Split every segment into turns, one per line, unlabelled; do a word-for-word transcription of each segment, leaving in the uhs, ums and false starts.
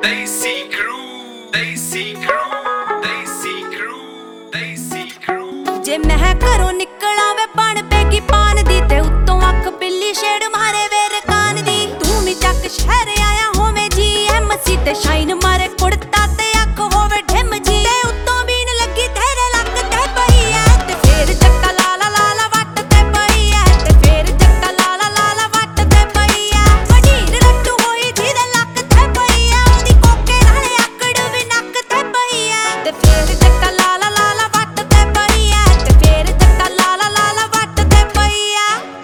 Desi crew, Desi crew, Desi crew, Desi crew।
जे मैं घरों निकला वे बन पेगी पान दी ते उत्तों अख बिल्ली छेड़ मारे वे रकान दी। तू भी चक शहर आया होवे जी एम सी ते शाइन मारे कुड़ता ते अख होवे ढिम जी ते उत्तों बीन लगी तेरे लक ते पई है ते फेर चक्का लाला लाला वट ते पई है ते फेर चक्का लाला लाला वट ते पई है। वडीर रट्टू होई जी दे लक ते पई है ओदी कोके नाले आकड़ भी नक ते पई है ते फेर चक्का लाला लाला वट ते पई है ते फेर चक्का लाला लाला वट ते पई है।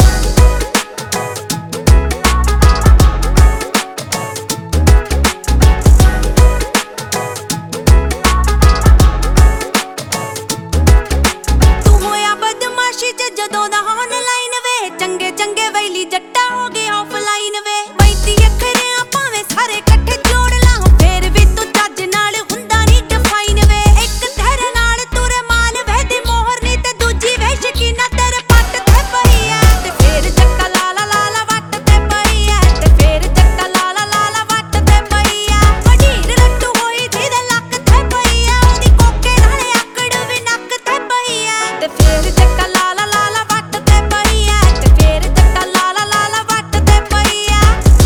तू होया बदमाशी च जदों दा ऑनलाइन वे चंगे चंगे वैली जट्टा हो गए ऑफलाइन वे पैंती अखरियां भावें सारे कट्ठे जोड़ ला फेर भी तू चज नाल हुंदा नी डिफाइन वे। एक तेरे नाल तुरे माल वे दी मोहर नी ते दूजी वे शकीना तेरे पट ते पई है ते फेर चक्का लाला लाला वट ते पई है ते फेर चक्का लाला लाला वट ते पई है। वडीर रट्टू होई जी दे लक ते पई है ओदी कोके नाले आकड़ भी नक ते पई है ते फेर चक्का लाला लाला वट ते पई है ते फेर चक्का लाला लाला वट ते पई है।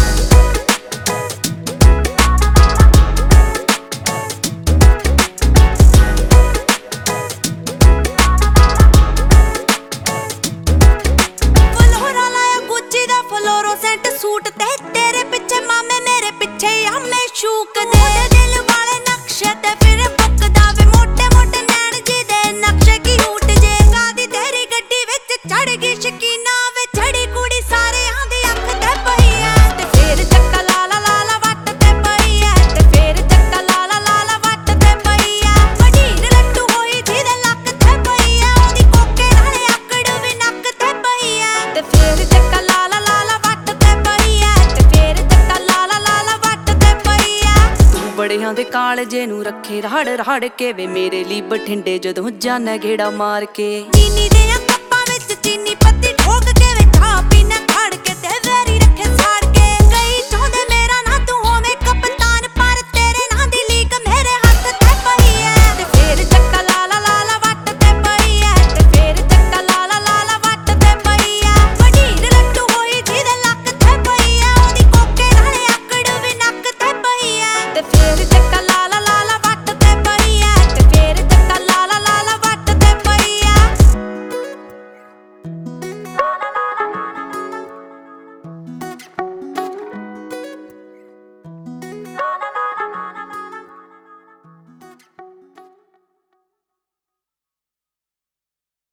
फलोरा लाया गुच्ची दा फ्लोरोसेंट सूट ते तेरे पिछे मामे मेरे पिछे हमें शूक दे दिल वाले नक्शे ते फिर बुकदा वे मोटे मोटे नैन जी दे नक्शे की हूट जे गादी तेरी गड्डी विच चढ़ गई शकीना वे चढ़ी कुड़ी सारे आंदी अख ते पई है ते फेर चक्का लाला लाला वट ते पई है ते फेर चक्का लाला लाला वट ते पई है। वडीर रट्टू होई जी दे लक ते पई है ओदी कोके नाले आकड़ भी नक ते पई है ते फेर चक्का लाला लाला वट ते पई है ते फेर चक्का लाला लाला वट ते पई है। तू बड़ियां दे कालजे नूं रखे राड़ राड़ के वे मेरे ਲਈ ਬਠਿੰਡੇ ਜਦੋਂ ਜਾਣਾ ਗੇੜਾ ਮਾਰ ਕੇ ਚੀਨੀ ਦੇ